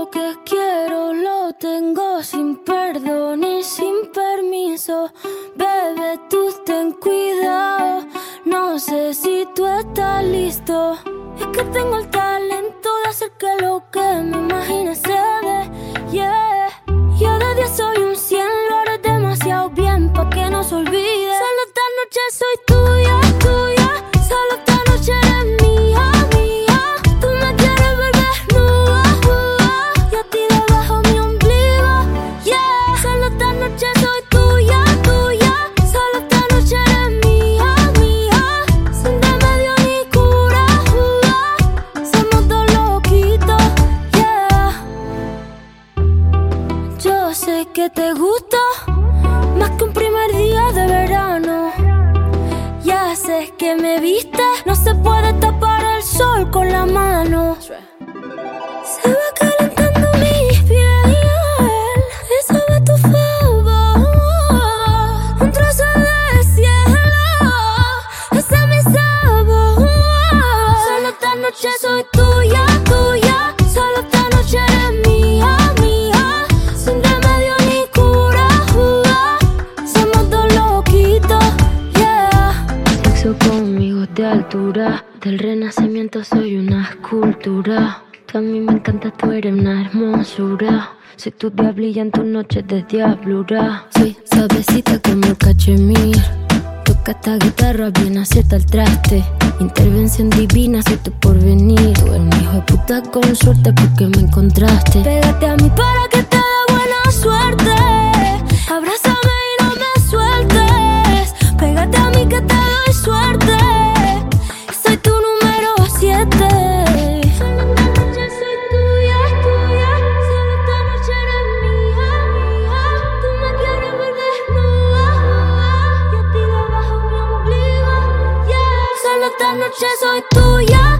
lo que quiero lo tengo sin perdón y sin permiso. Bebé, tú ten cuidado, no sé si tú estás listo. Es que tengo el talento de hacer que lo que me imagine se dé, yeah. Yo de 10 soy un 100, lo haré demasiado bien pa' que no se olvide. Solo esta noche soy tuya, tuya. Solo esta noche eres mía, mía. Tú me quieres ver desnuda, y a ti debajo mi ombligo, yeah. Solo esta noche soy tuya, tuya. Solo esta noche eres mía, mía. Sin remedio ni cura, somos dos loquitos, yeah. Yo sé que te gusta más que un primer día de verano. Ya sé que me viste, no se puede tapar el sol con la mano. Se va calentando mi piel, eso va a tu favor. Un trozo de cielo, ese es mi sabor. Solo esta noche soy tuya, tuya. Solo esta noche eres mía, mía. Sin remedio ni cura, somos dos loquitos, yeah. Sexo conmigo de altura, del renacimiento soy una escultura. Tú a mí me encanta, tú eres una hermosura. Soy tu diablilla en tus noches de diablura. Soy suavecita como el cachemir. Toca esta guitarra, bien acierta el traste. Intervención divina, soy tu porvenir. Tú eres un hijo de puta con suerte porque me encontraste. Pégate a mí para que te dé buena suerte. Abrázame y no me sueltes. Pégate a mí que te doy suerte. Soy tu número 7. Solo esta noche soy tuya, tuya. Solo esta noche eres mía, mía. Tú me quieres ver desnuda, y a ti debajo mi ombligo, yeah. Solo esta noche soy tuya.